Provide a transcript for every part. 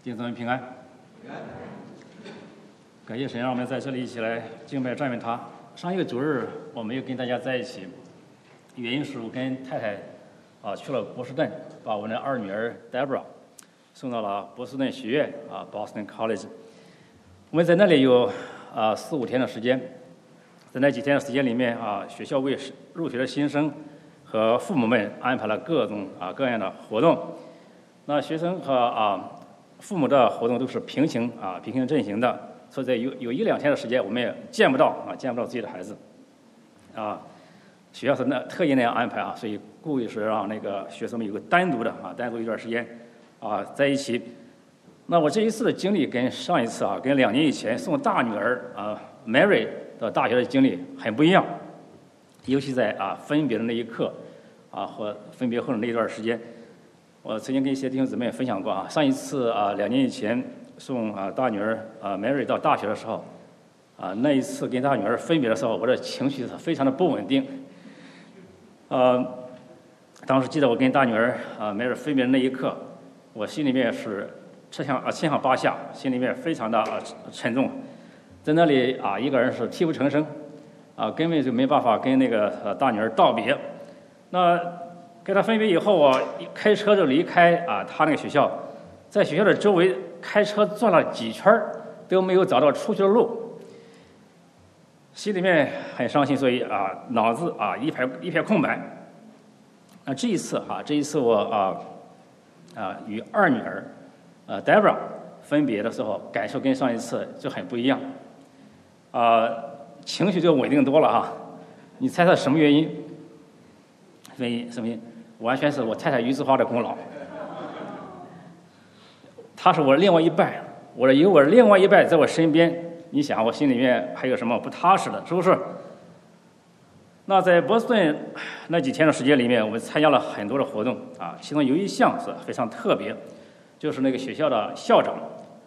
弟兄姊妹平安。感谢神让我们在这里一起来敬拜赞美他。上一个主日我没有跟大家在一起，原因是我跟太太去了波士顿，把我的二女儿 Deborah 送到了波士顿学院Boston College。我们在那里有4-5天的时间，在那几天的时间里面学校为入学的新生和父母们安排了各种各样的活动。那学生和父母的活动都是平行阵型的，所以在有1-2天的时间，我们也见不到自己的孩子。学校是特意那样安排所以故意是让那个学生们有个单独一段时间在一起。那我这一次的经历跟上一次跟2年以前送大女儿Mary 到大学的经历很不一样，尤其在分别的那一刻或分别后的那一段时间。我曾经跟一些弟兄姊妹分享过上一次2年以前送大女儿Mary 到大学的时候那一次跟大女儿分别的时候，我的情绪是非常的不稳定。当时记得我跟大女儿Mary 分别的那一刻，我心里面是七上八下，心里面非常的沉重，在那里一个人是泣不成声根本就没办法跟那个大女儿道别。那跟他分别以后，我开车就离开他那个学校，在学校的周围开车转了几圈都没有找到出去的路，心里面很伤心，所以脑子一片空白。这一次我与二女儿Deborah 分别的时候，感受跟上一次就很不一样，情绪就稳定多了你猜测什么原因？什么原因？完全是我太太于志华的功劳。她是我另外一半，有我另外一半在我身边，你想我心里面还有什么不踏实的，是不是？那在波士顿那几天的时间里面，我们参加了很多的活动其中有一项是非常特别，就是那个学校的校长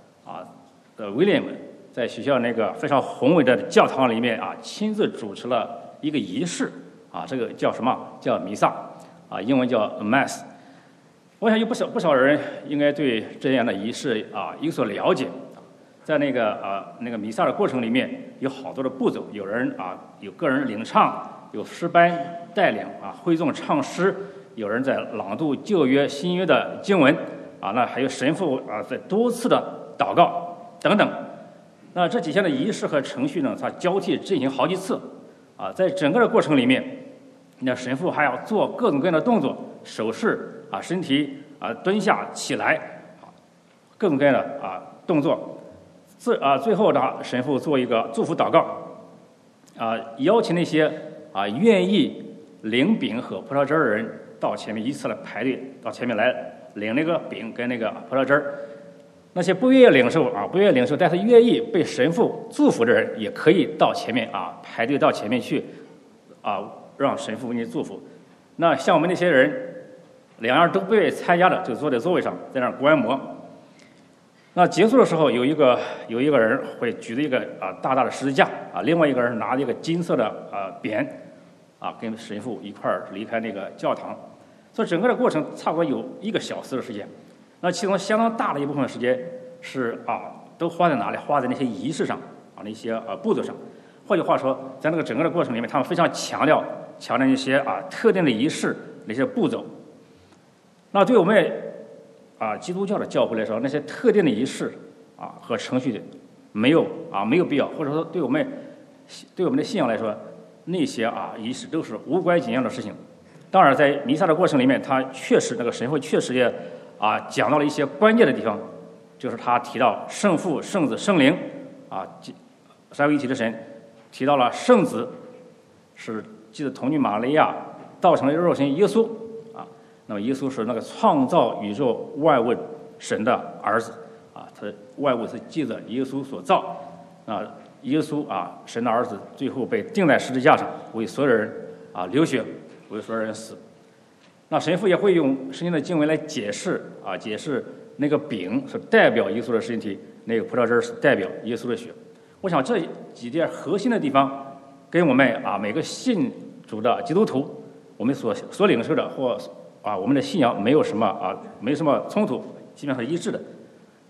William 在学校那个非常宏伟的教堂里面亲自主持了一个仪式这个叫什么？叫弥撒英文叫 Mass。 我想有不少人应该对这样的仪式有所了解。在那个弥撒的过程里面有好多的步骤，有人有个人领唱，有诗班带领会众唱诗，有人在朗读旧约新约的经文那还有神父在多次的祷告等等。那这几项的仪式和程序呢，它交替进行好几次在整个的过程里面，那神父还要做各种各样的动作，手势身体蹲下起来各种各样的动作。最后呢，神父做一个祝福祷告邀请那些愿意领饼和葡萄汁的人到前面依次来排队，到前面来领那个饼跟那个葡萄汁。那些不愿意领受但是愿意被神父祝福的人，也可以到前面排队到前面去让神父为你祝福。那像我们那些人2样都不愿意参加的，就坐在座位上在那儿观摩。那结束的时候，有一个人会举着一个大大的十字架另外一个人拿着一个金色的匾跟神父一块儿离开那个教堂。所以整个的过程差不多有1个小时的时间。那其中相当大的一部分时间是都花在哪里？花在那些仪式上那些步骤上。换句话说，在那个整个的过程里面，他们非常强调一些特定的仪式那些步骤。那对我们基督教的教会来说，那些特定的仪式和程序没有必要，或者说对我们的信仰来说，那些仪式都是无关紧要的事情。当然在弥撒的过程里面，他确实那个神父确实也讲到了一些关键的地方，就是他提到圣父圣子圣灵三位一体的神，提到了圣子是记得童女玛利亚道成了肉身耶稣那么耶稣是那个创造宇宙万物神的儿子他万物是借着耶稣所造耶稣神的儿子最后被钉在十字架上，为所有人流血，为所有人死。那神父也会用圣经的经文来解释那个饼是代表耶稣的身体，那个葡萄汁是代表耶稣的血。我想这几点核心的地方跟我们每个信主的基督徒我们所领受的或我们的信仰没什么冲突，基本上是一致的。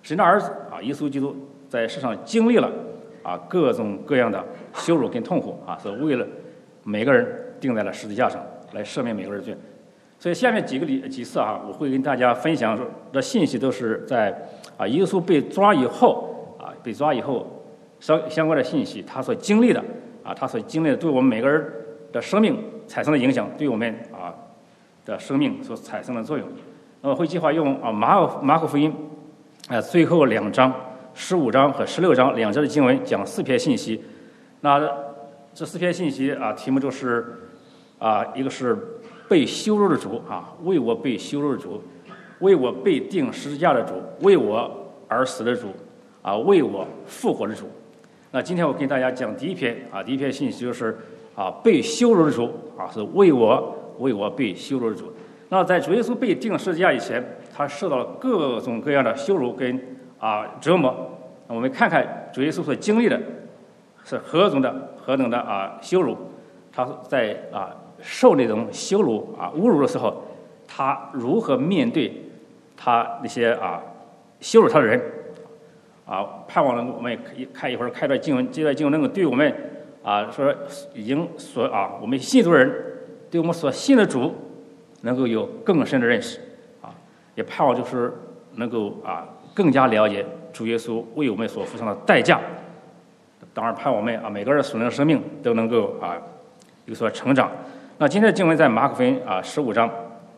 神的儿子耶稣基督在世上经历了各种各样的羞辱跟痛苦是为了每个人钉在了十字架上，来赦免每个人的罪。所以下面几次我会跟大家分享的信息，都是在耶稣被抓以后相关的信息，他所经历的对我们每个人的生命产生的影响，对我们的生命所产生的作用。那么会计划用马可福音最后2章15章和16章2节的经文讲4篇信息。那这4篇信息题目就是一个是被羞辱的主为我被羞辱的主，为我被钉十字架的主，为我而死的主为我复活的主。那今天我跟大家讲第一篇信息，就是被羞辱的主是为我被羞辱的主。那在主耶稣被钉十字架以前，他受到了各种各样的羞辱跟折磨。我们看看主耶稣所经历的是何等的羞辱。他在受那种羞辱侮辱的时候，他如何面对他那些羞辱他的人盼望我们看一会儿开段经文，这段经文能够对我们说已经我们信主人对我们所信的主能够有更深的认识也盼望就是能够更加了解主耶稣为我们所付上的代价。当然盼望我们每个人属灵的生命都能够有所成长。那今天的经文在马可福音15章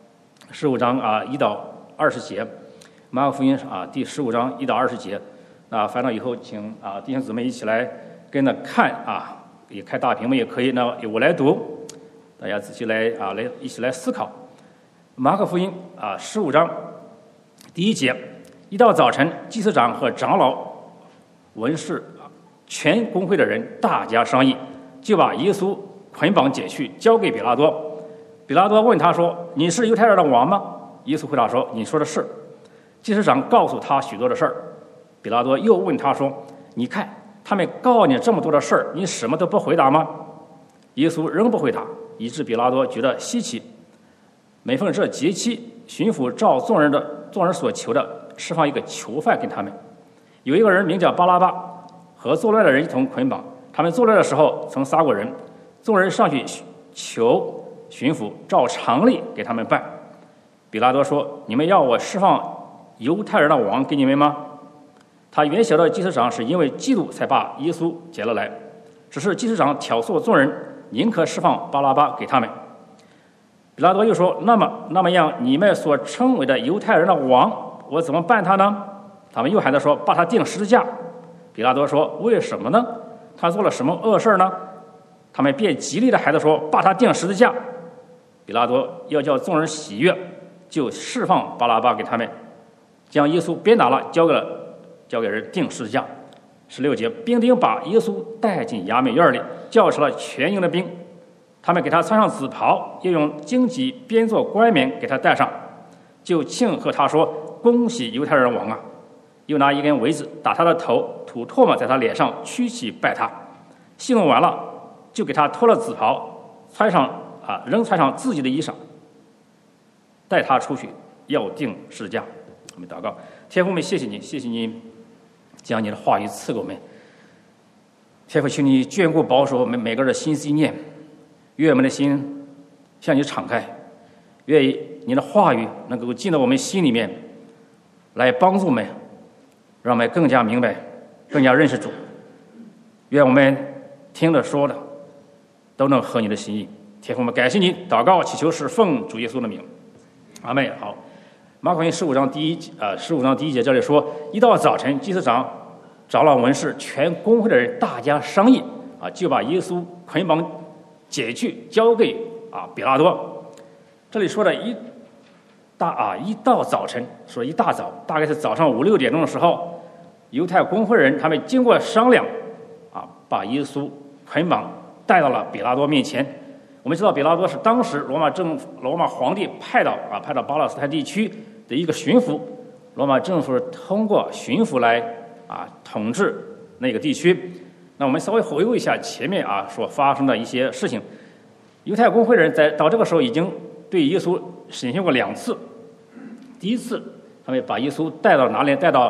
1到20节，马可福音第15章1到20节。那翻到以后，请弟兄姊妹一起来跟着看也开大屏幕也可以。那我来读，大家仔细来一起来思考。马可福音15章第1节，一到早晨，祭司长和长老、文士、全公会的人大家商议，就把耶稣捆绑解去，交给比拉多。比拉多问他说：“你是犹太人的王吗？”耶稣回答说：“你说的是。”祭司长告诉他许多的事儿。比拉多又问他说：“你看，他们告你这么多的事儿，你什么都不回答吗？”耶稣仍不回答，以致比拉多觉得稀奇。每逢这节期，巡抚照众人所求的，释放一个囚犯给他们。有一个人名叫巴拉巴，和作乱的人一同捆绑。他们作乱的时候曾杀过人。众人上去求巡抚照常例给他们办。比拉多说：“你们要我释放犹太人的王给你们吗？”他原晓得祭司长是因为嫉妒才把耶稣解了来，只是祭司长挑唆众人，宁可释放巴拉巴给他们。比拉多又说：“那么样，你们所称为的犹太人的王，我怎么办他呢？”他们又喊他说：“把他钉十字架。”比拉多说：“为什么呢？他做了什么恶事呢？”他们便极力的喊他说：“把他钉十字架。”比拉多要叫众人喜悦，就释放巴拉巴给他们，将耶稣鞭打了，交给人钉十字架。16节，兵丁把耶稣带进衙门院里，叫出了全营的兵，他们给他穿上紫袍，又用荆棘编做冠冕给他戴上，就庆贺他说：“恭喜犹太人王啊！”又拿一根苇子打他的头，吐唾沫在他脸上，屈膝拜他。戏弄完了，就给他脱了紫袍，仍穿上自己的衣裳，带他出去，要钉十字架。我们祷告，天父，我们谢谢你将你的话语赐给我们。天父，请你眷顾保守我们每个人的心思意念，愿我们的心向你敞开，愿你的话语能够进到我们心里面，来帮助我们，让我们更加明白，更加认识主。愿我们听的说的都能合你的心意。天父，我们感谢你，祷告祈求是奉主耶稣的名，阿们。好，马可福音15章第一节这里说：“一到早晨，祭司长、长老、文士、全公会的人大家商议就把耶稣捆绑解去，交给比拉多。”这里说的一到早晨，说一大早，大概是早上5、6点钟的时候，犹太公会人他们经过商量把耶稣捆绑带到了比拉多面前。我们知道比拉多是当时罗马皇帝派到巴勒斯坦地区的一个巡抚，罗马政府通过巡抚来统治那个地区。那我们稍微回顾一下前面所发生的一些事情。犹太公会人到这个时候已经对耶稣审讯过2次。第一次他们把耶稣带到哪里？带到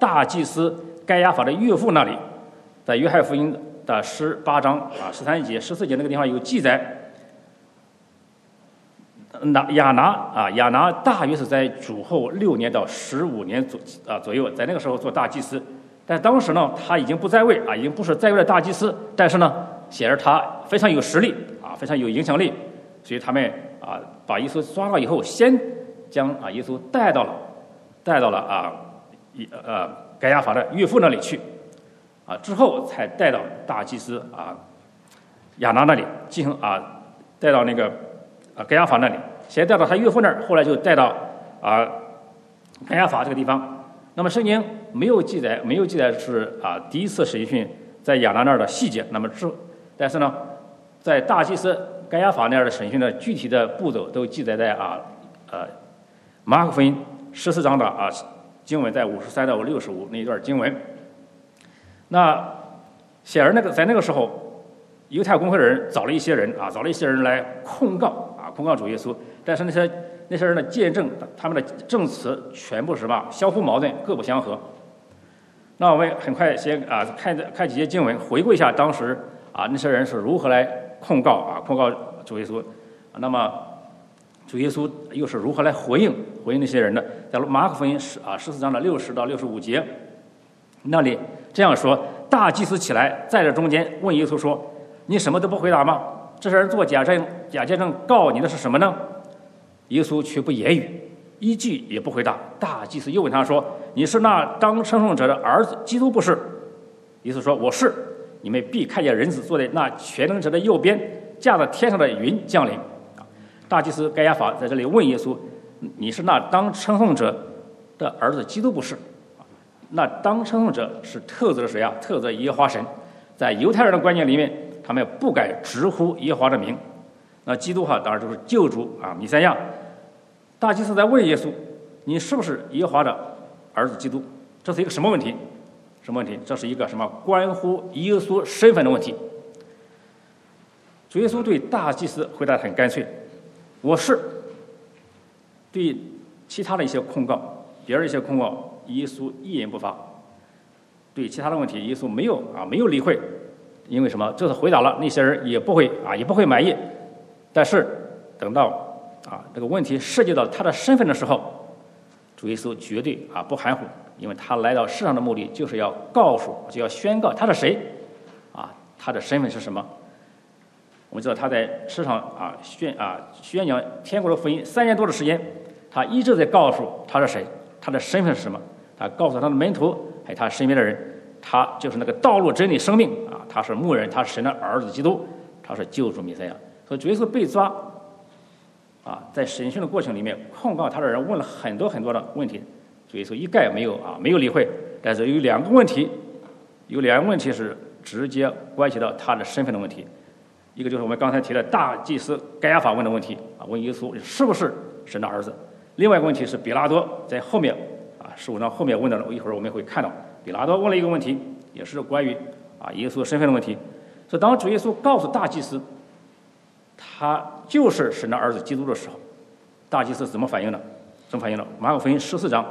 大祭司该亚法的岳父那里，在约翰福音的18章13节、14节那个地方有记载。亚拿大约是在主后6年到15年左右，在那个时候做大祭司。但当时呢，他已经不在位已经不是在位的大祭司，但是呢，显然他非常有实力非常有影响力，所以他们把耶稣抓到以后，先将耶稣带到了该亚法的岳父那里去之后才带到大祭司亚拿那里进行带到那个该亚法那里。先带到他岳父那儿，后来就带到该亚法这个地方。那么圣经没有记载是第一次审讯在亚拿那儿的细节。那么但是呢，在大祭司该亚法那儿的审讯的具体的步骤都记载在马可福音14章的经文，在53到65那一段经文。那显然在那个时候，犹太公会的人找了一些人来控告主耶稣。但是那些人的见证，他们的证词全部是相互矛盾，各不相合。那我们很快先看几节经文，回顾一下当时那些人是如何来控告主耶稣。那么主耶稣又是如何来回应那些人的？在马可福音14章的60到65节那里这样说：大祭司起来，在这中间问耶稣说：“你什么都不回答吗？这些人做假见证告你的是什么呢？”耶稣却不言语，一句也不回答。大祭司又问他说：“你是那当称颂者的儿子基督不是？”耶稣说：“我是。你们必看见人子坐在那全能者的右边，驾着天上的云降临。”大祭司该亚法在这里问耶稣：“你是那当称颂者的儿子基督不是？”那当称颂者是特指的谁特指耶和华神。在犹太人的观念里面，他们不敢直呼耶和华的名。那基督当然就是救主弥赛亚。大祭司在问耶稣：“你是不是耶和华的儿子基督？”这是一个什么问题？这是一个关乎耶稣身份的问题。主耶稣对大祭司回答很干脆：“我是。”对其他的一些控告，别人一些控告，耶稣一言不发。对其他的问题，耶稣没有理会。因为什么？这次回答了，那些人也不会满意。但是等到这个问题涉及到他的身份的时候，主耶稣绝对不含糊，因为他来到世上的目的就是要宣告他是谁他的身份是什么。我们知道他在世上宣讲天国的福音3年多的时间，他一直在告诉他是谁，他的身份是什么。他告诉他的门徒还有他身边的人，他就是那个道路真理生命他是牧人，他是神的儿子基督，他是救主弥赛亚。所以主耶稣被抓在审讯的过程里面，控告他的人问了很多的问题，主耶稣一概没有理会。但是有两个问题是直接关系到他的身份的问题。一个就是我们刚才提的大祭司该亚法问的问题问耶稣是不是神的儿子。另外一个问题是比拉多在后面15章后面问的，一会儿我们会看到比拉多问了一个问题，也是关于耶稣身份的问题。所以当主耶稣告诉大祭司他就是神的儿子基督的时候，大祭司怎么反应呢？马可福音14章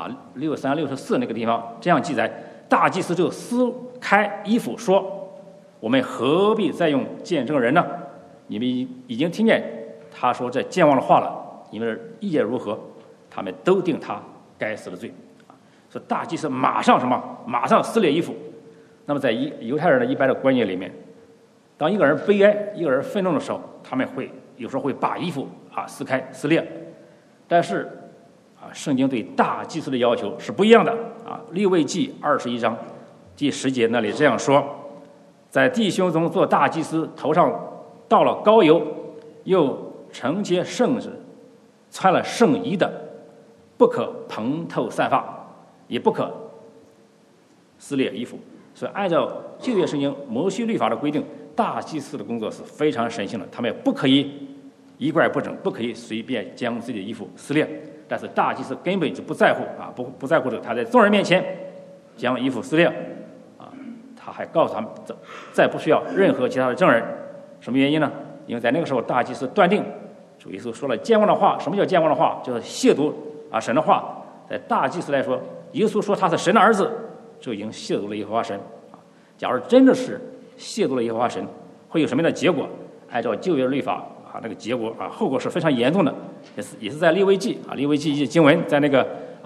63、64那个地方这样记载：大祭司就撕开衣服说：“我们何必再用见证人呢？你们已经听见他说这健忘的话了，你们的意见如何？”他们都定他该死的罪。所以大祭司马上撕裂衣服。那么在犹太人的一般的观念里面，当一个人悲哀、一个人愤怒的时候，他们有时候会把衣服撕裂。但是圣经对大祭司的要求是不一样的利未记21章第10节那里这样说：“在弟兄中做大祭司，头上倒了膏油，又承接圣旨，穿了圣衣的，不可蓬头散发，也不可撕裂衣服。”所以按照旧约圣经摩西律法的规定，大祭司的工作是非常神圣的，他们不可以衣冠不整，不可以随便将自己的衣服撕裂。但是大祭司根本就不在乎不在乎这个，他在众人面前将衣服撕裂他还告诉他们再不需要任何其他的证人。什么原因呢？因为在那个时候大祭司断定主耶稣说了健忘的话。什么叫健忘的话？就是亵渎神的话。在大祭司来说， 耶稣说他是神的儿子，就已经亵渎了耶和华神。假如真的是亵渎了耶和华神，会有什么样的结果？按照旧约律法啊，那个结果啊，后果是非常严重的。也是在利未记啊，利未记经文在那个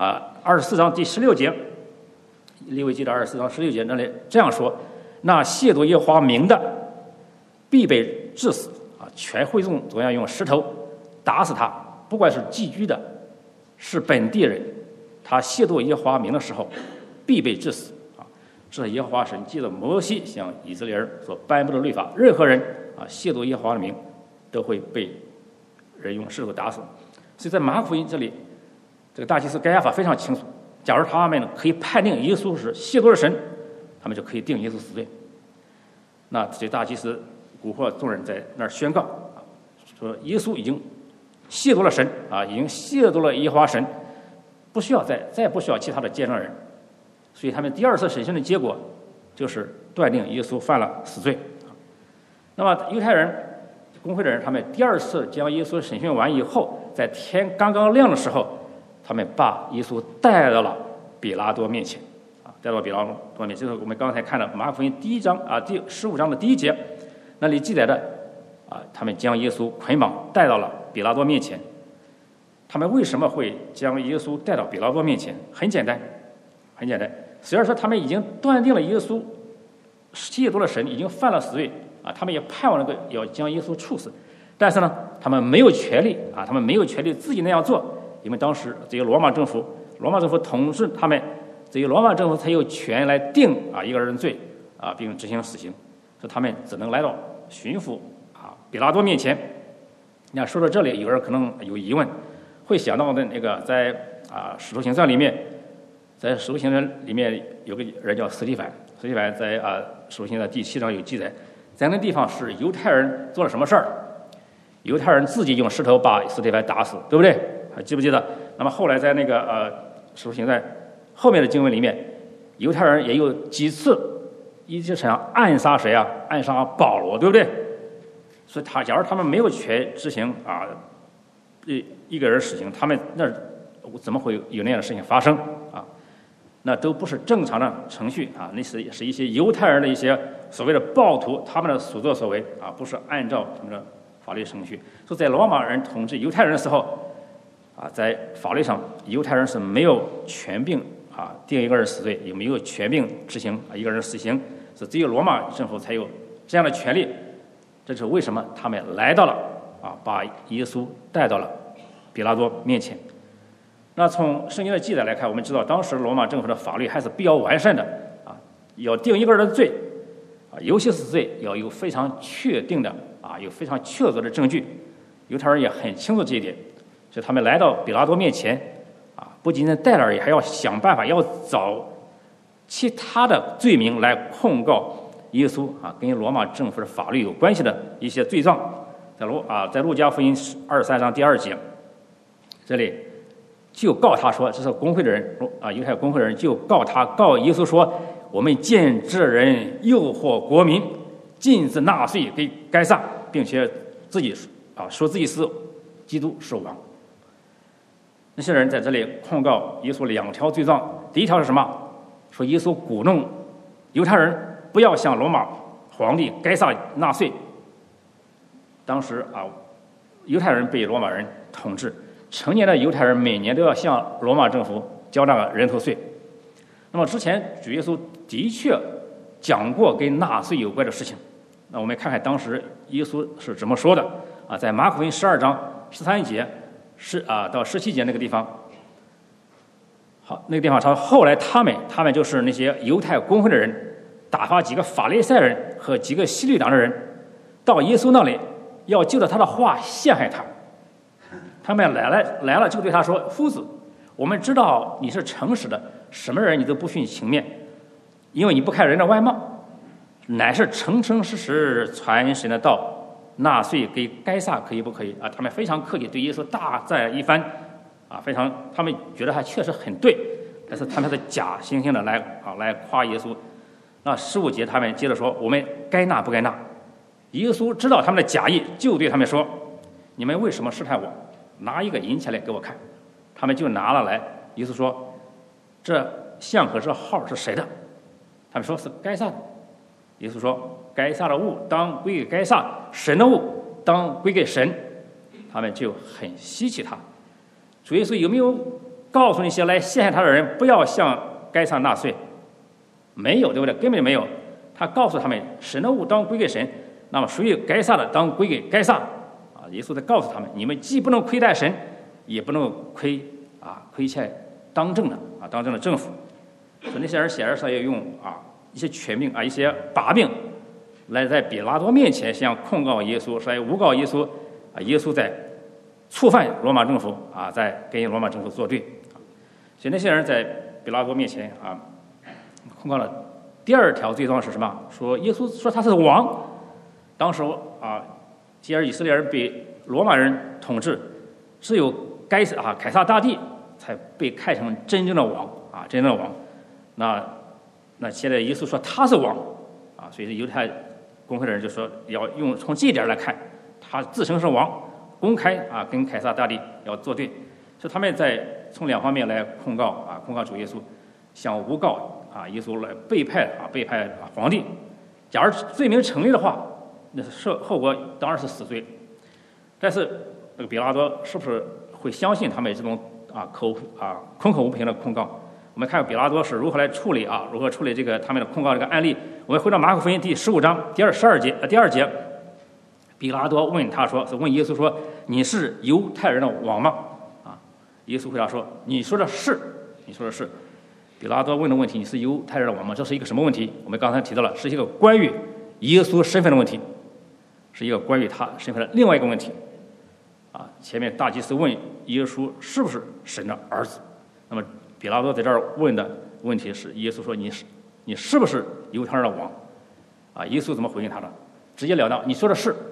24章第16节，利未记的24章16节那里这样说：那亵渎耶和华名的，必被治死啊！全会众总要用石头打死他，不管是寄居的，是本地人，他亵渎耶和华名的时候，必被治死啊！这是耶和华神借着摩西向以色列人所颁布的律法，任何人啊亵渎耶和华的名，都会被人用石头打死。所以在马可福音这里，这个大祭司该亚法非常清楚，假如他们可以判定耶稣是亵渎了神，他们就可以定耶稣死罪。那这大祭司蛊惑众人在那儿宣告啊，说耶稣已经亵渎了神啊，已经亵渎了耶和华神，不需要再不需要其他的见证人。所以他们第二次审讯的结果就是断定耶稣犯了死罪。那么犹太人公会的人，他们第二次将耶稣审讯完以后，在天刚刚亮的时候，他们把耶稣带到了比拉多面前啊，带到比拉多面前。就是我们刚才看的马可福音第15章的第1节，那里记载的啊，他们将耶稣捆绑带到了比拉多面前。他们为什么会将耶稣带到比拉多面前？很简单，很简单。虽然说他们已经断定了耶稣亵渎了神，已经犯了死罪啊，他们也盼望要将耶稣处死，但是呢，他们没有权利啊，他们没有权利自己那样做，因为当时这个罗马政府统治他们，这个罗马政府才有权来定啊一个人罪啊，并执行死刑，所以他们只能来到巡抚啊比拉多面前。那说到这里，有人可能有疑问，会想到的那个在使徒行传里面，在使徒行传里面有个人叫司提反，司提反在使徒行传第7章有记载。在那地方是犹太人做了什么事儿？犹太人自己用石头把司提反打死，对不对？还记不记得？那么后来在那个使徒行传后面的经文里面，犹太人也有几次一直想暗杀谁啊？暗杀保罗，对不对？所以假如他们没有权执行一个人死刑，他们那怎么会有那样的事情发生啊？那都不是正常的程序啊，那是一些犹太人的一些所谓的暴徒他们的所作所为啊，不是按照他们的法律程序。所以在罗马人统治犹太人的时候啊，在法律上犹太人是没有权柄啊定一个人死罪，也没有权柄执行一个人死刑，是只有罗马政府才有这样的权利。这是为什么他们来到了把耶稣带到了比拉多面前。那从圣经的记载来看，我们知道当时罗马政府的法律还是比较完善的啊，要定一个人的罪啊，尤其是死罪，要有非常确定的有非常确凿的证据。犹太人也很清楚这一点，所以他们来到比拉多面前不仅仅带了而已，还要想办法要找其他的罪名来控告耶稣跟罗马政府的法律有关系的一些罪状。在路加福音23章第2节，这里就告他说，这是公会的人犹太公会的人就告耶稣说，我们见这人诱惑国民，禁止纳税给该撒，并且自己说自己是基督是王。那些人在这里控告耶稣2条罪状，第一条是什么？说耶稣鼓弄犹太人不要向罗马皇帝该撒纳税。当时犹太人被罗马人统治，成年的犹太人每年都要向罗马政府交那个人头税。那么之前主耶稣的确讲过跟纳税有关的事情。那我们看看当时耶稣是怎么说的在马可福音12章13节到17节那个地方。好，那个地方他说，后来他们就是那些犹太公会的人，打发几个法利赛人和几个希律党的人到耶稣那里，要就着他的话陷害他。他们来了就对他说，夫子，我们知道你是诚实的，什么人你都不徇情面，因为你不看人的外貌，乃是诚诚实实传神的道，纳税给该撒可以不可以他们非常客气，对耶稣大赞一番他们觉得他确实很对，但是他们是假惺惺的来夸耶稣。那15节他们接着说，我们该纳不该纳？耶稣知道他们的假意，就对他们说，你们为什么试探我？拿一个银钱来给我看。他们就拿了来。耶稣说，这像和这号是谁的？他们说是该撒的。耶稣说：“该撒的物当归给该撒，神的物当归给神。”他们就很稀奇他。主耶稣有没有告诉那些来陷害他的人不要向该撒纳税？没有，对不对？根本没有。他告诉他们，神的物当归给神，那么属于该撒的当归给该撒。耶稣在告诉他们，你们既不能亏待神，也不能亏欠当政的政府。所以那些人显然是要用一些权柄一些把柄，来在比拉多面前想控告耶稣，来诬告耶稣耶稣在触犯罗马政府在跟罗马政府作对。所以那些人在比拉多面前控告了第二条罪状是什么？说耶稣说他是王。当时既然以色列人被罗马人统治，只有凯撒大帝才被看成真正的王真正的王。那现在耶稣说他是王所以犹太公会的人就说要用从这一点来看，他自称是王，公开跟凯撒大帝要作对。所以他们在从两方面来控告主耶稣，想诬告耶稣来背叛皇帝。假如罪名成立的话，那后果当然是死罪。但是这个比拉多是不是会相信他们这种空口无凭的控告？我们看比拉多是如何来处理如何处理这个他们的控告这个案例。我们回到马可福音第15章第二节，比拉多问耶稣说：“你是犹太人的王吗？”耶稣回答说：“你说的是。”比拉多问的问题，你是犹太人的王吗？这是一个什么问题？我们刚才提到了，是一个关于耶稣身份的问题，是一个关于他身份的另外一个问题。前面大祭司问耶稣是不是神的儿子，那么比拉多在这儿问的问题是耶稣说你是不是犹太人的王？耶稣怎么回应他的？直截了当，你说的是。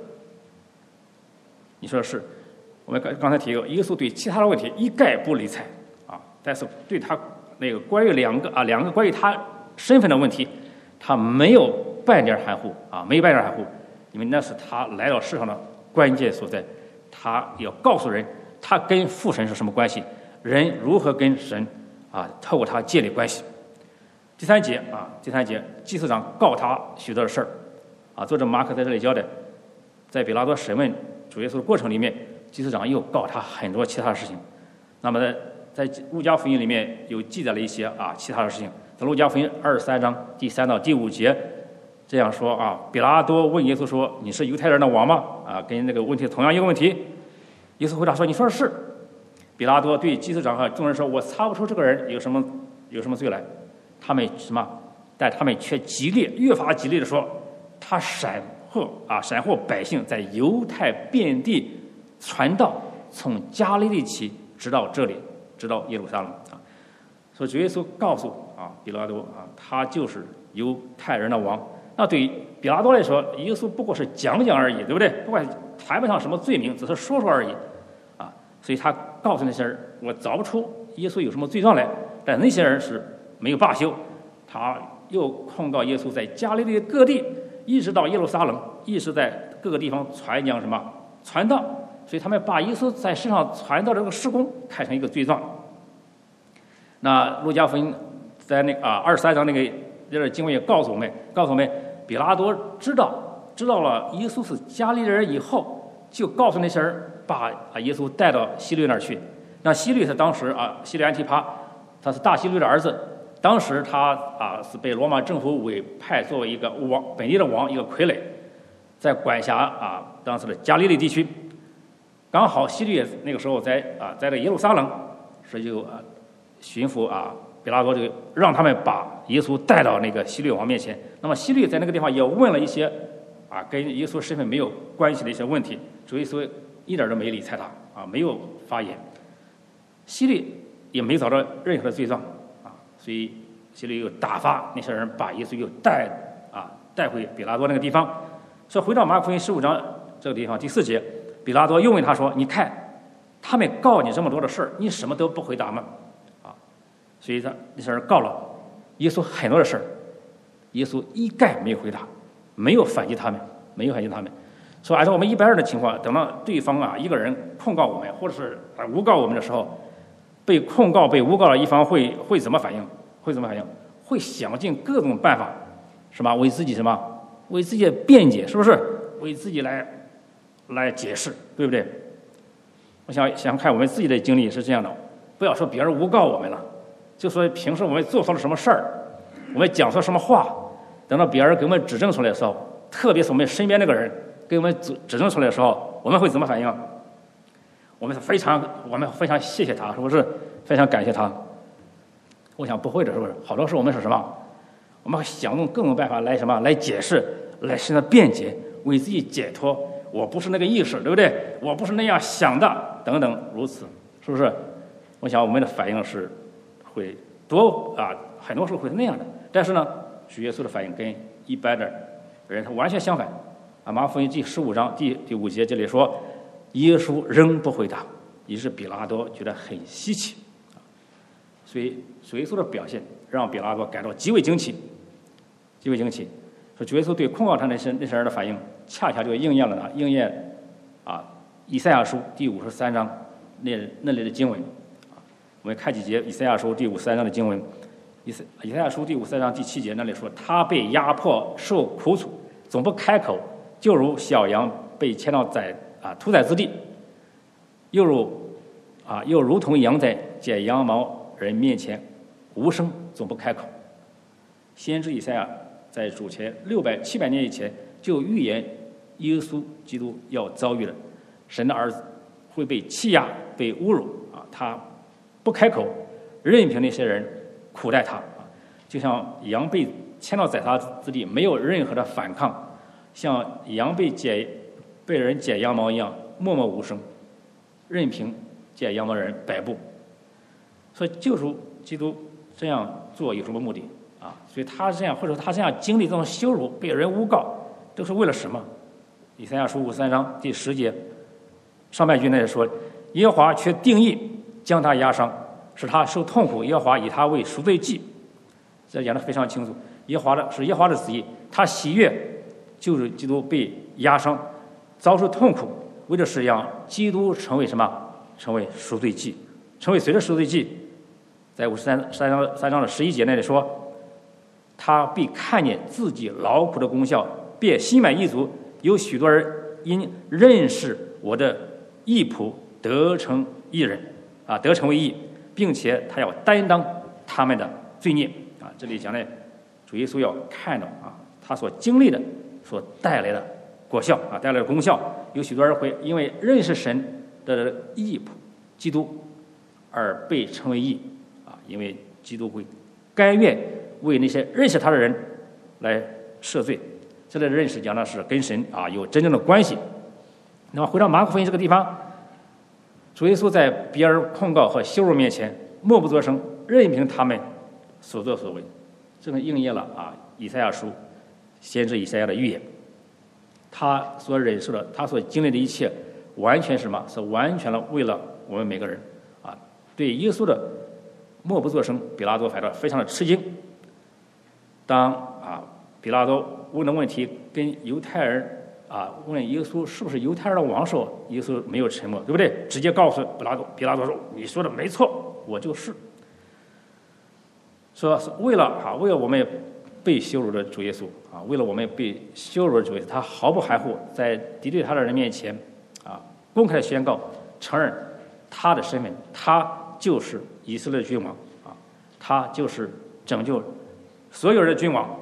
我们刚才提过，耶稣对其他的问题一概不理睬但是对他那个关于两个关于他身份的问题，他没有半点含糊因为那是他来到世上的关键所在。他要告诉人他跟父神是什么关系，人如何跟神透过他建立关系。第三节，祭司长告他许多的事儿作者马可在这里交代，在比拉多审问主耶稣的过程里面，祭司长又告他很多其他的事情。那么在路加福音里面有记载了一些其他的事情，在路加福音23章第3到第5节这样说比拉多问耶稣说：“你是犹太人的王吗？”跟那个问题同样一个问题，耶稣回答说：“你说的是。”比拉多对祭司长和众人说：“我查不出这个人有什么罪来。”他们但他们却越发激烈的说：“他闪惑百姓，在犹太遍地传道，从加利利起，直到这里，直到耶路撒冷。”所以主耶稣告诉比拉多他就是犹太人的王。那对于比拉多来说，耶稣不过是讲而已，对不对？不管谈不上什么罪名，只是说而已所以他告诉那些人，我找不出耶稣有什么罪状来。但那些人是没有罢休，他又控告耶稣在加利利各地，一直到耶路撒冷，一直在各个地方传道。所以他们把耶稣在世上传道这个事工看成一个罪状。那路加福音在23章那个经文也告诉我们，比拉多知道了耶稣是加利利人以后，就告诉那些人把耶稣带到希律那儿去。那希律是当时希律安提帕，他是大希律的儿子。当时他是被罗马政府委派作为一个王，本地的王，一个傀儡，在管辖当时的加利利地区。刚好希律那个时候在这耶路撒冷，所以就巡抚比拉多就让他们把耶稣带到那个希律王面前。那么希律在那个地方也问了一些跟耶稣身份没有关系的一些问题，主耶稣一点都没理睬他没有发言。希律也没找到任何的罪状所以希律又打发那些人把耶稣又带回比拉多那个地方。所以回到马可福音15章这个地方第4节，比拉多又问他说：“你看他们告你这么多的事儿，你什么都不回答吗？”所以那些人告了耶稣很多的事儿，耶稣一概没有回答，没有反击他们。所以按照我们一般人的情况，等到对方一个人控告我们，或者是诬告我们的时候，被控告被诬告的一方会怎么反应？ 会怎么反应？会想尽各种办法，是吧？为自己什么？为自己的辩解，是不是？为自己来解释，对不对？我想看我们自己的经历是这样的，不要说别人诬告我们了，就说平时我们做错了什么事儿，我们讲错什么话，等到别人给我们指正出来的时候，特别是我们身边那个人给我们指正出来的时候，我们会怎么反应？我们非常谢谢他，是不是？非常感谢他。我想不会的，是不是？好多时候我们是什么？我们想用各种办法来什么？来解释，来实现辩解，为自己解脱。我不是那个意思，对不对？我不是那样想的，等等，如此，是不是？我想我们的反应是会很多时候会是那样的。但是呢，主耶稣的反应跟一般的人他完全相反。马可福音第15章第5节这里说，耶稣仍不回答，于是比拉多觉得很稀奇。所以主耶稣的表现让比拉多感到极为惊奇，极为惊奇。说主耶稣对控告他那些人的反应，恰恰就应验了以赛亚书第53章那里的经文。我们看几节以赛亚书第53章的经文。以赛亚书第53章第7节那里说，他被压迫受苦楚，总不开口，就如小羊被牵到屠宰之地，又如同羊在剪羊毛人面前无声，总不开口。先知以赛亚在主前700年以前就预言耶稣基督要遭遇了神的儿子会被欺压、被侮辱他不开口，任凭那些人苦待他就像羊被牵到宰杀之地，没有任何的反抗，像羊被人剪羊毛一样默默无声，任凭剪羊毛的人摆布。所以救赎基督这样做有什么目的所以他这样，或者说他这样经历这种羞辱，被人诬告，都是为了什么？以赛亚书53章第10节上半句那里说，耶和华却定义将他压伤，使他受痛苦，耶和华以他为赎罪祭。这讲得非常清楚，耶和华的旨意，他喜悦就是基督被压伤，遭受痛苦，为的是让基督成为什么？成为赎罪祭，成为谁的赎罪祭？在53章的11节那里说，他必看见自己劳苦的功效，便心满意足。有许多人因认识我的义仆得成义人得成为义，并且他要担当他们的罪孽这里讲的主耶稣要看到他所经历的所带来的果效带来的功效。有许多人会因为认识神的义仆基督而被称为义因为基督会甘愿为那些认识他的人来赦罪。这类的认识讲的是跟神有真正的关系。那么回到马可福音这个地方，主耶稣在别人控告和羞辱面前默不作声，任凭他们所作所为，这个应验了以赛亚书先知以赛亚的预言。他所忍受的，他所经历的一切，完全是什么？是完全了为了我们每个人对耶稣的默不作声，比拉多反倒非常的吃惊。当比拉多问的问题跟犹太人问耶稣是不是犹太人的王时候，耶稣没有沉默，对不对？直接告诉比拉多说：“你说的没错，我就是。”说为了我们被羞辱的主耶稣为了我们被羞辱的主耶稣，他毫不含糊，在敌对他的人面前公开的宣告承认他的身份，他就是以色列君王他就是拯救所有人的君王。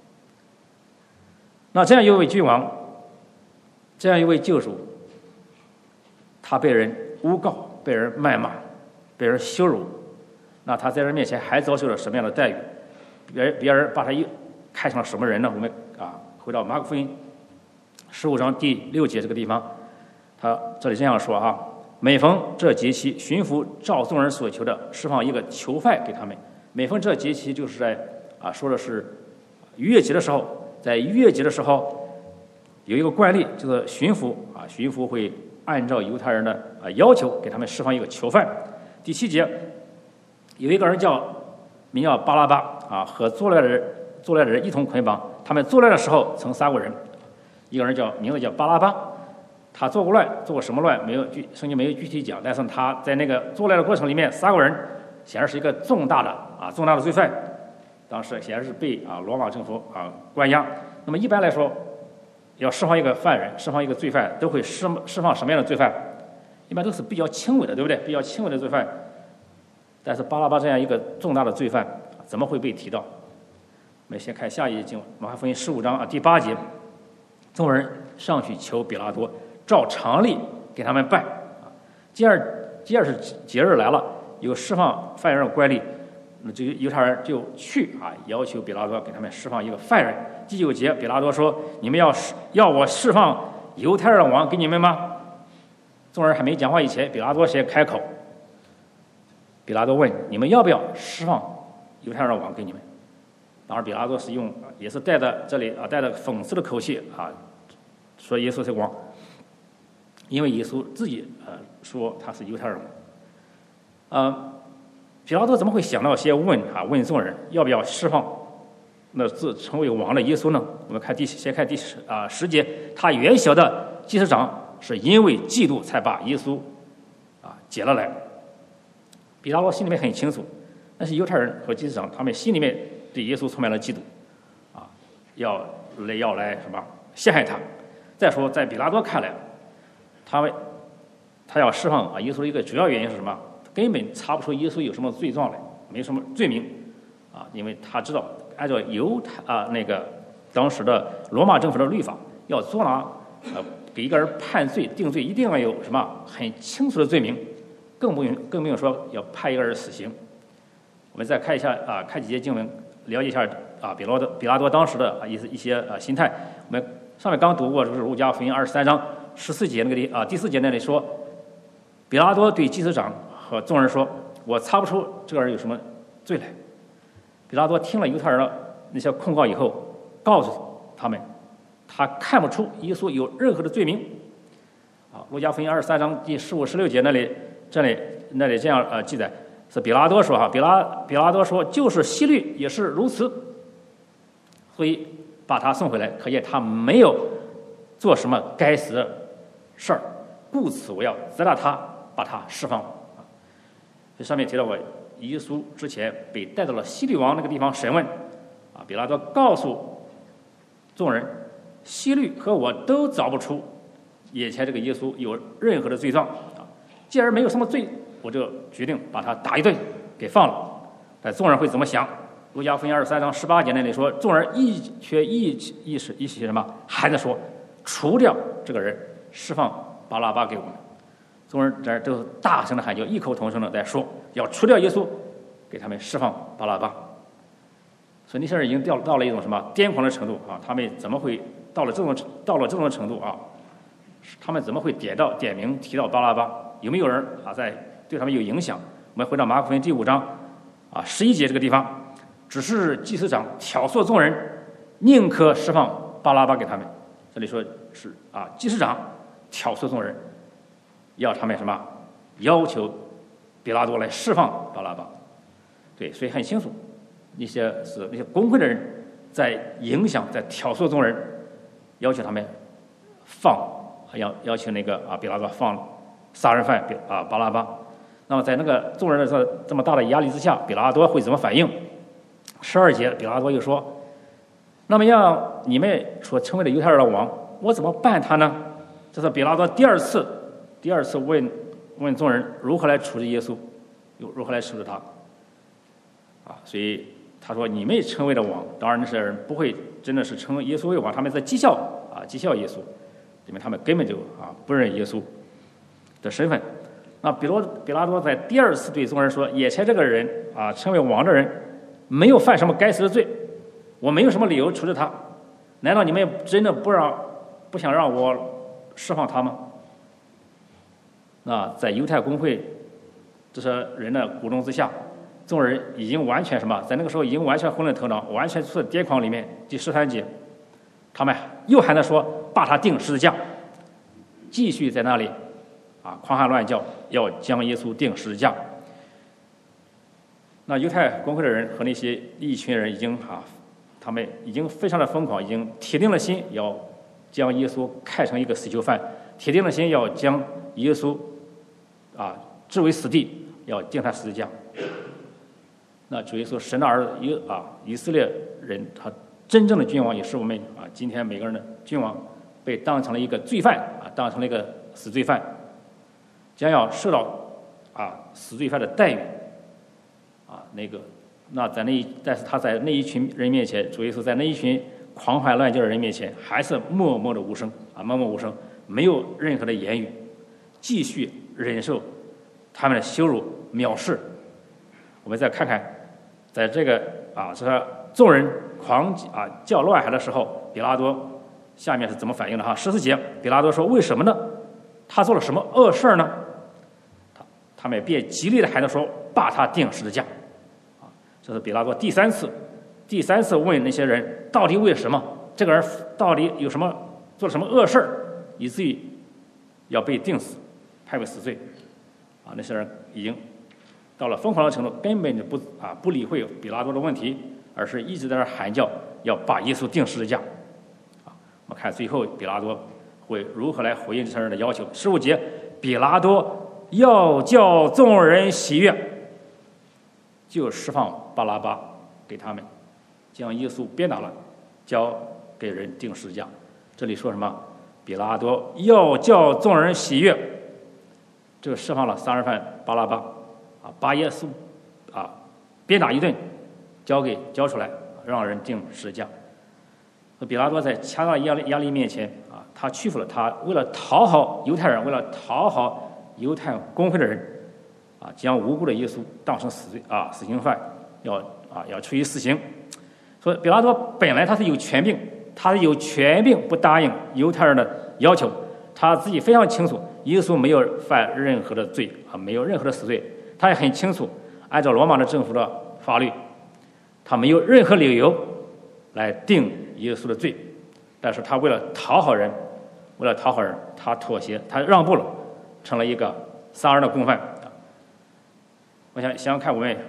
那这样一位君王，这样一位救主，他被人诬告，被人谩骂，被人羞辱，那他在人面前还遭受了什么样的待遇？别人把他看成了什么人呢？我们回到马可福音15章第6节这个地方，他这里这样说每逢这节期，巡抚照众人所求的释放一个囚犯给他们。每逢这节期就是在说的是逾越节的时候，在逾越节的时候有一个惯例，就是巡抚会按照犹太人的要求给他们释放一个囚犯。第7节有一个人名叫巴拉巴和作来的人一同捆绑，他们作乱的时候曾杀过人。一个人名字叫巴拉巴，他做过什么乱圣经没有具体讲，但是他在那个作乱的过程里面杀过人，显然是一个重大的罪犯。 当时也是被罗马政府关押。那么一般来说，要释放一个犯人，释放一个罪犯，都会释放什么样的罪犯？一般都是比较轻微的，对不对？比较轻微的罪犯。但是巴拉巴这样一个重大的罪犯，怎么会被提到？我们先看下一经文，马可福音15章第8节，众人上去求比拉多，照常例给他们办。第二是节日来了，有释放犯人的官吏，那这犹太人就去要求比拉多给他们释放一个犯人。第9节，比拉多说：“你们要我释放犹太人的王给你们吗？”众人还没讲话以前，比拉多先开口。比拉多问：“你们要不要释放犹太人的王给你们？”当然，比拉多是也是带着这里带着讽刺的口气说耶稣是王，因为耶稣自己说他是犹太人王。比拉多怎么会想到先问众人要不要释放那自成为王的耶稣呢？我们先看第10节，他原晓得祭司长是因为嫉妒才把耶稣解了来。比拉多心里面很清楚，但是犹太人和祭司长他们心里面对耶稣充满了嫉妒，要来什么陷害他。再说，在比拉多看来，他要释放耶稣的一个主要原因是什么？根本查不出耶稣有什么罪状来，没什么罪名因为他知道按照那个当时的罗马政府的律法，要捉拿给一个人判罪定罪，一定要有什么很清楚的罪名，更不用说要判一个人死刑。我们再看一下看几节经文，了解一下比拉多当时的一些心态。我们上面刚读过，就是路加福音23章14节第4节那里说，比拉多对祭司长和众人说：“我查不出这个人有什么罪来。”比拉多听了犹太人的那些控告以后，告诉他们，他看不出耶稣有任何的罪名。路加福音23章第15、16节那里这样记载，是比拉多说比拉多说，就是希律也是如此，所以把他送回来，可见他没有做什么该死的事儿，故此我要责打他，把他释放。这上面提到过，耶稣之前被带到了希律王那个地方审问，比拉多告诉众人，希律和我都找不出眼前这个耶稣有任何的罪状既然没有什么罪，我就决定把他打一顿给放了。但众人会怎么想？路加福音23章18节那里说，众人却一起什么还在说，除掉这个人，释放巴拉巴给我们。众人这都大声的喊叫，异口同声的在说，要除掉耶稣，给他们释放巴拉巴。所以那些人已经到了一种什么癫狂的程度他们怎么会到了这种程度他们怎么会点名提到巴拉巴？有没有人在对他们有影响？我们回到马可福音第5章11节这个地方，只是祭司长挑唆众人，宁可释放巴拉巴给他们。这里说是祭司长挑唆众人，要他们什么？要求比拉多来释放巴拉巴。对，所以很清楚，那些公会的人在影响，在挑唆众人，要求他们要求那个比拉多放杀人犯巴拉巴。那么在那个众人的这么大的压力之下，比拉多会怎么反应？12节，比拉多又说：“那么让你们所称为的犹太人的王，我怎么办他呢？”这是比拉多第二次问众人如何来处置耶稣，如何来处置他所以他说：“你们称为的王，当然那些人不会真的是称耶稣为王，他们在讥笑耶稣，因为他们根本就不认耶稣的身份。”那比拉多在第二次对众人说：“眼前这个人称为王的人，没有犯什么该死的罪，我没有什么理由处置他。难道你们真的不想让我释放他吗？”那在犹太公会这些人的鼓动之下，众人已经完全在那个时候已经完全昏了头脑，完全处在癫狂里面。第13节，他们又喊着说：“把他钉十字架！”继续在那里狂喊乱叫，要将耶稣钉十字架。那犹太公会的人和那些一群人他们已经非常的疯狂，已经铁定了心要将耶稣看成一个死囚犯，铁定了心要将耶稣置为死地，要钉他十字架。 那主耶稣神的儿子以色列人他真正的君王，也是我们今天每个人的君王，被当成了一个罪犯当成了一个死罪犯，将要受到死罪犯的待遇但是他在那一群人面前，主耶稣在那一群狂欢乱叫的人面前，还是默默的无声默默无声，没有任何的言语，继续忍受他们的羞辱藐视。我们再看看，在这个这众人狂叫乱喊的时候，比拉多下面是怎么反应的14节，比拉多说：“为什么呢？他做了什么恶事呢？”他们便极力的喊着说：“把他钉十字架。”这是比拉多第三次问那些人，到底为什么这个人到底有什么做了什么恶事以至于要被钉死，判为死罪那些人已经到了疯狂的程度，根本就不理会比拉多的问题，而是一直在那喊叫要把耶稣钉十字架我们看最后比拉多会如何来回应这些人的要求。15节，比拉多要叫众人喜悦，就释放巴拉巴给他们，将耶稣鞭打了，交给人钉十字架。这里说什么？比拉多要叫众人喜悦，这个释放了杀人犯巴拉巴把耶稣鞭打一顿，交出来，让人钉十字架。比拉多在强大的压力面前他屈服了，他为了讨好犹太人，为了讨好犹太公会的人将无辜的耶稣当成死刑犯，要处以死刑。所以比拉多本来他是有权柄不答应犹太人的要求，他自己非常清楚耶稣没有犯任何的罪没有任何的死罪，他也很清楚按照罗马的政府的法律，他没有任何理由来定耶稣的罪，但是他为了讨好人，他妥协，他让步了，成了一个杀人的共犯。我想想看我们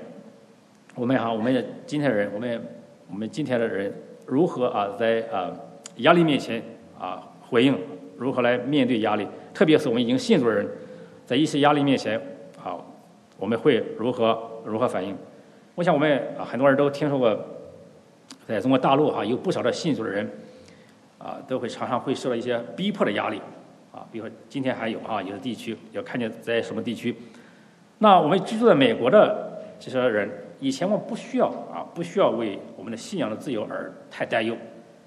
今天的人，我们今天的人如何在压力面前回应，如何来面对压力，特别是我们已经信主的人，在一些压力面前我们会如何反应。我想我们很多人都听说过，在中国大陆有不少的信主的人都会常常会受到一些逼迫的压力比如说今天还有有的地区要看见在什么地区。那我们居住在美国的这些人，以前我们不需要为我们的信仰的自由而太担忧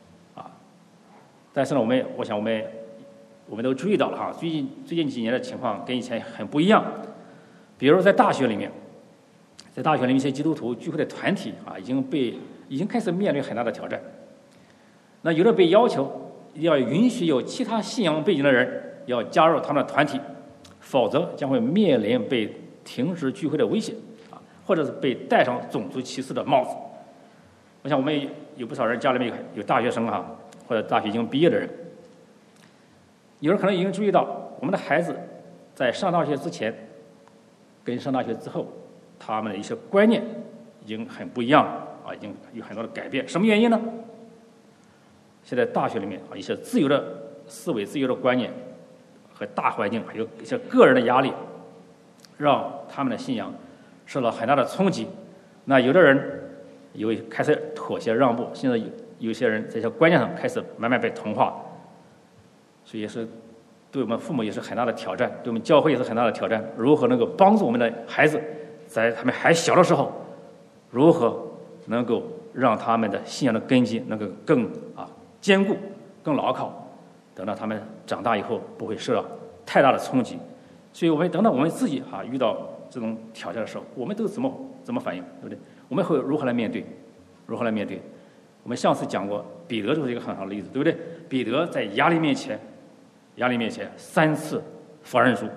但是呢我想我们都注意到了最近几年的情况跟以前很不一样。比如在大学里面一些基督徒聚会的团体已经开始面临很大的挑战。那有的被要求要允许有其他信仰背景的人要加入他们的团体，否则将会面临被停止聚会的危险或者是被戴上种族歧视的帽子。我想我们有不少人家里面有大学生或者大学已经毕业的人，有人可能已经注意到我们的孩子在上大学之前跟上大学之后，他们的一些观念已经很不一样了已经有很多的改变。什么原因呢？现在大学里面一些自由的思维、自由的观念和大环境，还有一些个人的压力，让他们的信仰受到很大的冲击。那有的人开始妥协让步，现在有些人在这些观念上开始慢慢被同化，所以也是对我们父母也是很大的挑战，对我们教会也是很大的挑战。如何能够帮助我们的孩子在他们还小的时候，如何能够让他们的信仰的根基能够更坚固、更牢靠，等到他们长大以后不会受到太大的冲击。所以我们等到我们自己遇到这种挑战的时候，我们都怎么反应，对不对？我们会如何来面对？我们上次讲过，彼得就是一个很好的例子，对不对？彼得在压力面前3次否认主。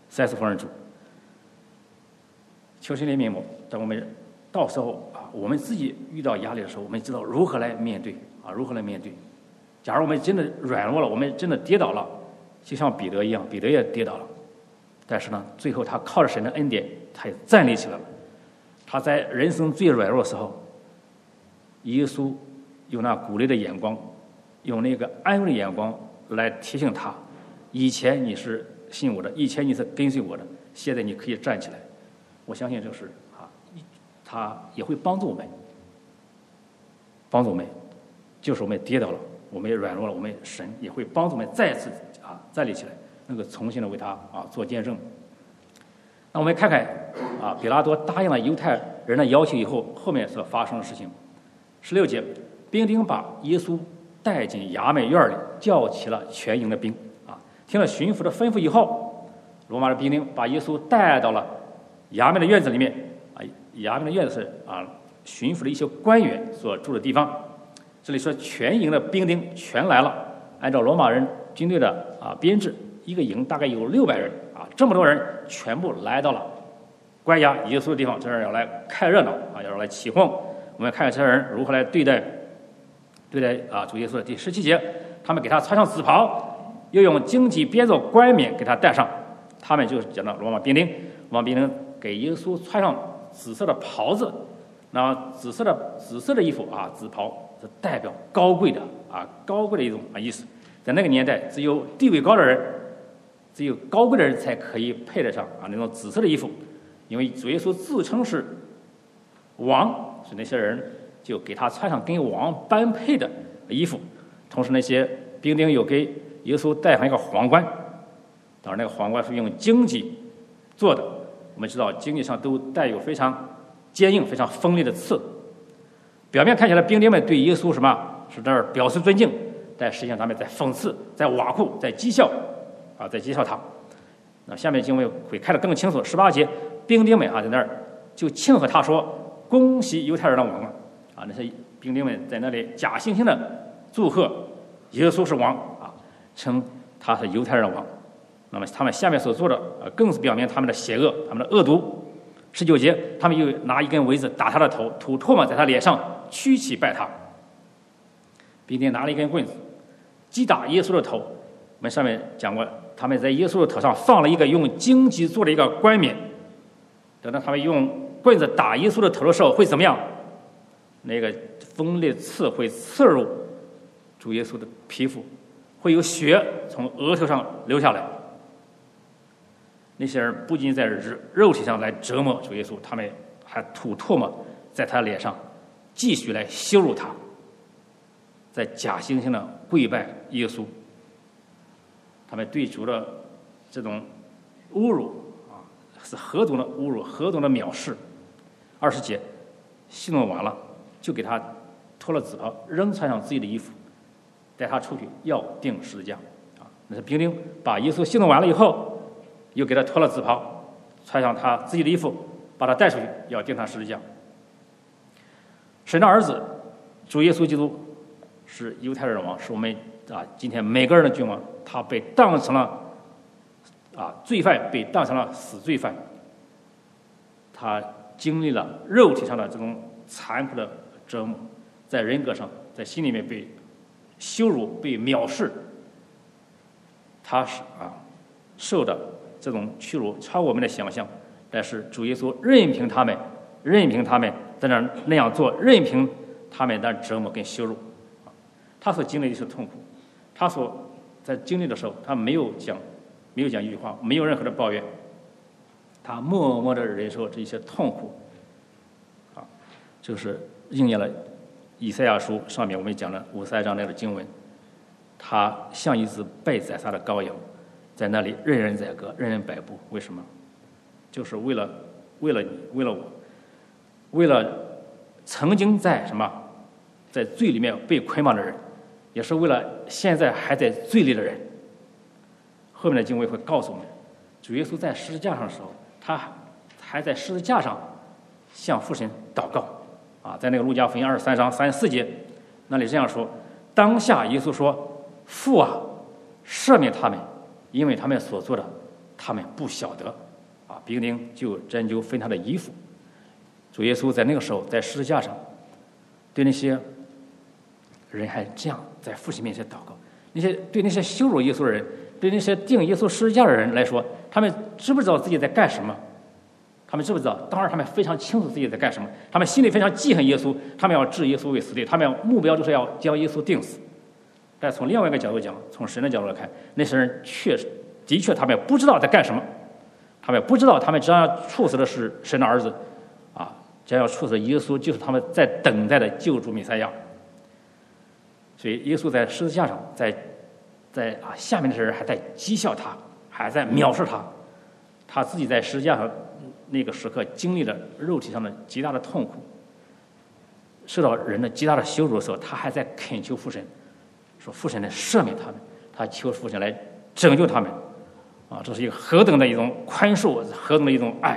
求神怜悯我，等我们到时候我们自己遇到压力的时候，我们知道如何来面对。假如我们真的软弱了，我们真的跌倒了，就像彼得一样，彼得也跌倒了，但是呢，最后他靠着神的恩典，他也站立起来了。他在人生最软弱的时候，耶稣用那鼓励的眼光，用那个安慰的眼光来提醒他：以前你是信我的，以前你是跟随我的，现在你可以站起来。我相信这是他也会帮助我们，就是我们跌倒了，我们也软弱了，我们神也会帮助我们再次站立起来，能够重新的为他做见证。那我们看看比拉多答应了犹太人的要求以后，后面所发生的事情。16节，兵丁把耶稣带进衙门院里，叫起了全营的兵。听了巡抚的吩咐以后，罗马的兵丁把耶稣带到了衙门的院子里面。衙门的院子是巡抚的一些官员所住的地方。这里说全营的兵丁全来了，按照罗马人军队的编制，一个营大概有600人这么多人全部来到了关押耶稣的地方，这是要来看热闹要来起哄。我们看看这些人如何来对待主耶稣的。第17节，他们给他穿上紫袍，又用荆棘编做冠冕给他戴上。他们就是讲到罗马兵丁给耶稣穿上紫色的袍子，那紫色的衣服紫袍是代表高贵的一种意思。在那个年代，只有地位高的人，只有高贵的人才可以配得上那种紫色的衣服，因为主耶稣自称是王，所以那些人就给他穿上跟王般配的衣服。同时那些兵丁有给耶稣戴上一个皇冠，当然那个皇冠是用荆棘做的，我们知道荆棘上都带有非常坚硬非常锋利的刺。表面看起来兵丁们对耶稣是在这儿表示尊敬，但实际上他们在讽刺，在挖苦，在讥笑他。那下面经文会看得更清楚。18节，兵丁们在那儿就庆贺他说：“恭喜犹太人的王那些兵丁们在那里假惺惺的祝贺耶稣是王称他是犹太人的王。那么他们下面所做的更是表明他们的邪恶，他们的恶毒。19节，他们又拿一根苇子打他的头，吐唾沫在他脸上，屈膝拜他。兵丁拿了一根棍子击打耶稣的头。我们上面讲过，他们在耶稣的头上放了一个用荆棘做的一个冠冕。等到他们用棍子打耶稣的头的时候，会怎么样？那个锋利的刺会刺入主耶稣的皮肤，会有血从额头上流下来。那些人不仅在肉体上来折磨主耶稣，他们还吐唾沫在他脸上，继续来羞辱他，在假惺惺的跪拜耶稣。他们对主的这种侮辱是何等的侮辱，何等的藐视。20节，戏弄完了，就给他脱了紫袍，仍穿上自己的衣服，带他出去要钉十字架。那是兵丁把耶稣戏弄完了以后，又给他脱了紫袍，穿上他自己的衣服，把他带出去要钉他十字架。神的儿子主耶稣基督是犹太人的王，是我们今天每个人的君王。他被当成了罪犯，被当成了死罪犯。他经历了肉体上的这种残酷的折磨，在人格上，在心里面被羞辱，被藐视。他是受的这种屈辱超过我们的想象，但是主耶稣任凭他们在那样做，任凭他们的折磨跟羞辱。他所经历的是痛苦，他所在经历的时候，他没有讲一句话，没有任何的抱怨，他默默地忍受这些痛苦就是应验了以赛亚书上面我们讲的53章那个经文，他像一只被宰杀的羔羊，在那里任人宰割，任人摆布。为什么？就是为了你，为了我，为了曾经在罪里面被捆绑的人，也是为了现在还在罪里的人。后面的经文会告诉我们，主耶稣在十字架上的时候，他还在十字架上向父神祷告在那个路加福音23章34节那里这样说：当下耶稣说，父啊，赦免他们，因为他们所做的他们不晓得。兵丁就针灸分他的衣服。主耶稣在那个时候在十字架上对那些人还这样在父亲面前祷告。对那些羞辱耶稣的人，对那些钉耶稣十字架的人来说，他们知不知道自己在干什么？他们知不知道？当然他们非常清楚自己在干什么，他们心里非常记恨耶稣，他们要置耶稣为死地，他们目标就是要将耶稣钉死。但从另外一个角度讲，从神的角度来看，那些人的确他们不知道在干什么，他们不知道他们将要处死的是神的儿子将要出死耶稣就是他们在等待的救主弥赛亚。所以耶稣在十字架上，在下面的人还在讥笑他，还在藐视他。他自己在十字架上那个时刻经历了肉体上的极大的痛苦，受到人的极大的羞辱的时候，他还在恳求父神，说父神来赦免他们，他求父神来拯救他们。这是一个何等的一种宽恕，何等的一种爱。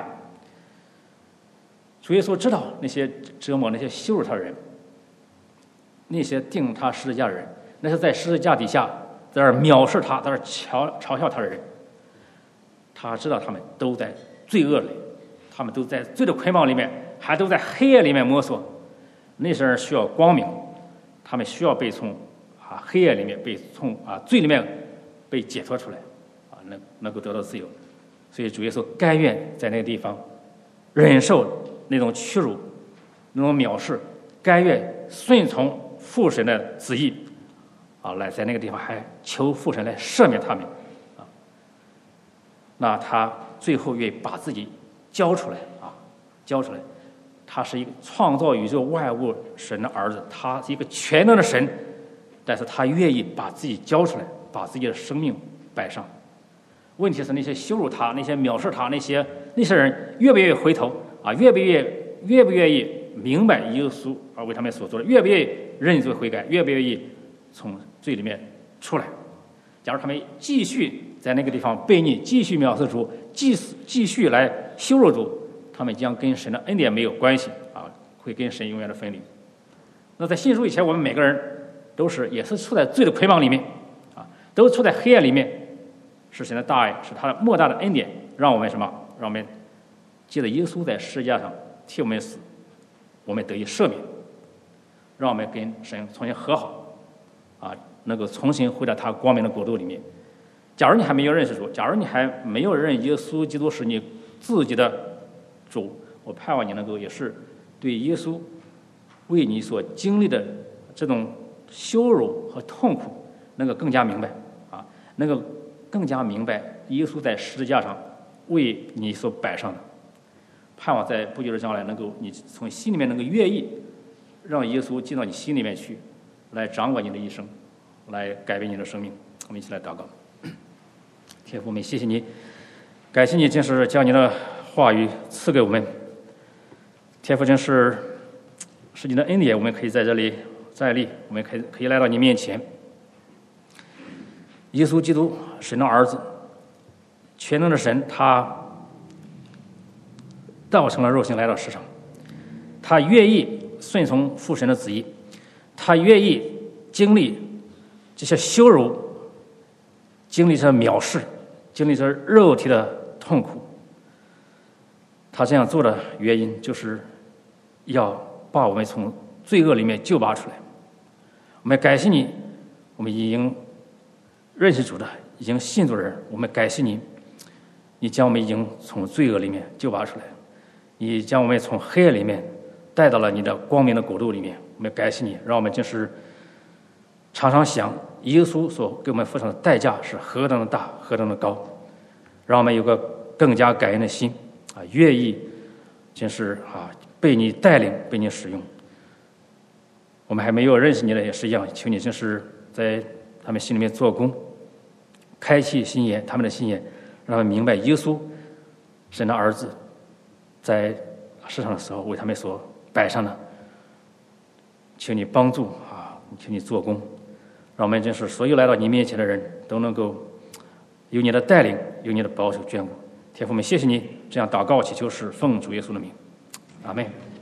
主耶稣知道那些折磨、那些羞辱他的人，那些钉他十字架的人，那些在十字架底下在那儿藐视他、在那儿嘲笑他的人，他知道他们都在罪恶里，他们都在罪的捆绑里面，还都在黑夜里面摸索。那些人需要光明，他们需要被从黑夜里面被从罪里面被解脱出来，能够得到自由。所以主耶稣甘愿在那个地方忍受那种屈辱、那种藐视，甘愿顺从父神的旨意来在那个地方还求父神来赦免他们那他最后愿意把自己交出来交出来。他是一个创造宇宙万物神的儿子，他是一个全能的神，但是他愿意把自己交出来，把自己的生命摆上。问题是那些羞辱他、那些藐视他、那些人越不愿意回头越不愿意明白耶稣为他们所做的，越不愿意认罪悔改，越不愿意从罪里面出来。假如他们继续在那个地方悖逆，继续藐视主，继续来羞辱主，他们将跟神的恩典没有关系会跟神永远的分离。那在信主以前，我们每个人也是处在罪的捆绑里面都处在黑暗里面。是神的大爱，是他的莫大的恩典，让我们让我们借着耶稣在十字架上替我们死，我们得以赦免，让我们跟神重新和好能够重新回到他光明的国度里面。假如你还没有认识主，假如你还没有认耶稣基督是你自己的主，我盼望你能够也是对耶稣为你所经历的这种羞辱和痛苦能够更加明白能够更加明白耶稣在十字架上为你所摆上的。盼望在不久的将来能够你从心里面能够愿意让耶稣进到你心里面去，来掌管你的一生，来改变你的生命。我们一起来祷告。天父，我们谢谢你，感谢你真是将你的话语赐给我们。天父，真是你的恩典，我们可以在这里站立，我们可以来到你面前。耶稣基督，神的儿子，全能的神，他道成了肉身来到世上，他愿意顺从父神的旨意，他愿意经历这些羞辱，经历这藐视，经历这肉体的痛苦。他这样做的原因，就是要把我们从罪恶里面救拔出来。我们感谢你，我们已经认识主的，已经信主的人，我们感谢你，你将我们已经从罪恶里面救拔出来，你将我们从黑暗里面带到了你的光明的国度里面。我们感谢你，让我们就是常常想耶稣所给我们付上的代价是何等的大，何等的高，让我们有个更加感恩的心愿意就是被你带领，被你使用。我们还没有认识你的也是一样，求你真是在他们心里面做工，开启心眼，他们的心眼，让他们明白耶稣神的儿子在世上的时候为他们所摆上的。求你帮助求你做工，让我们真是所有来到你面前的人都能够有你的带领，有你的保守眷顾。天父们，谢谢你，这样祷告祈求是奉主耶稣的名，阿们。